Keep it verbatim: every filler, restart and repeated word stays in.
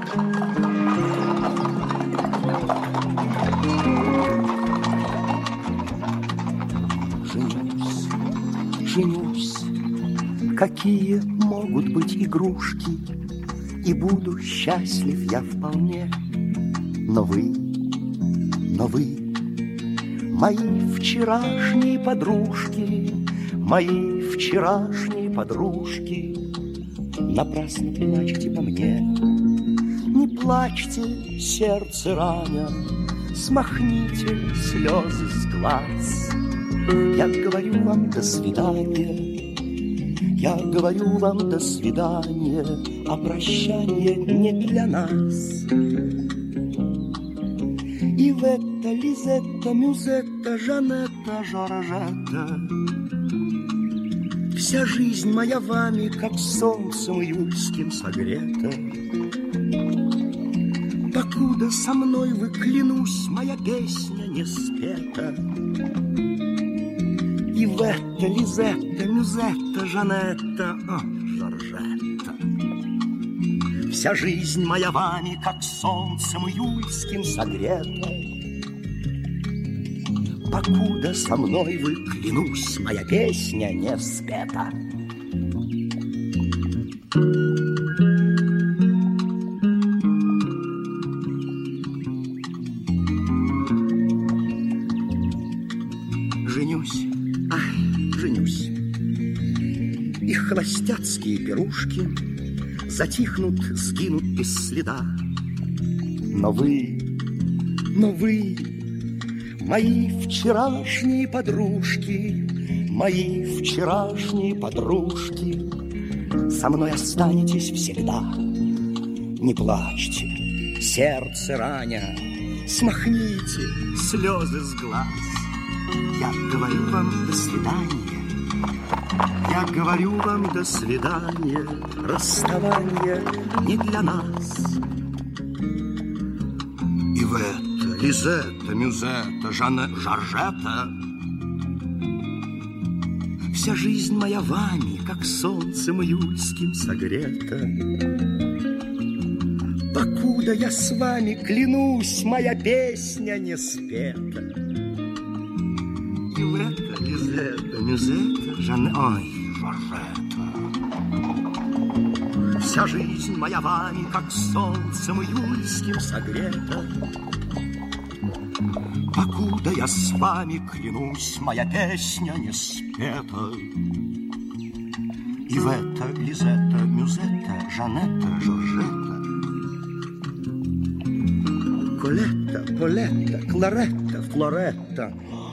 Женюсь, женюсь, какие могут быть игрушки, и буду счастлив я вполне. Но вы, но вы, мои вчерашние подружки, мои вчерашние подружки, напрасно плачьте по мне. Не плачьте, сердце раня, смахните слезы с глаз. Я говорю вам до свидания, я говорю вам до свидания, а прощание не для нас. Ивета, Лизетта, Мюзетта, Жанетта, Жоржетта, вся жизнь моя вами, как солнцем июльским согрета. Покуда со мной вы, клянусь, моя песня не спета. Ивета, Лизетта, Мюзетта, Жанетта, о, Жоржетта, вся жизнь моя вами, как солнцем июльским согрета. Покуда со мной вы, клянусь, моя песня не спета. Женюсь, ай, женюсь, и холостяцкие пирушки затихнут, сгинут без следа. Но вы, но вы, мои вчерашние подружки, мои вчерашние подружки, со мной останетесь всегда. Не плачьте, сердце раня, смахните слезы с глаз. Я говорю вам до свидания, я говорю вам до свидания, расставание не для нас. Ивета, Лизетта, Мюзетта, Жанна, Жоржетта, вся жизнь моя вами, как солнцем июльским согрета. Покуда я с вами, клянусь, моя песня не спета. Ивета, Лизетта, Мюзетта, Жанна, ой, Жоржетта, вся жизнь моя вами, как солнцем июльским согрета. Покуда я с вами, клянусь, моя песня не спета. Ивета, Лизетта, Мюзетта, Жанетта, Жоржетта, Колетта, Полетта, Кларетта, Флоретта,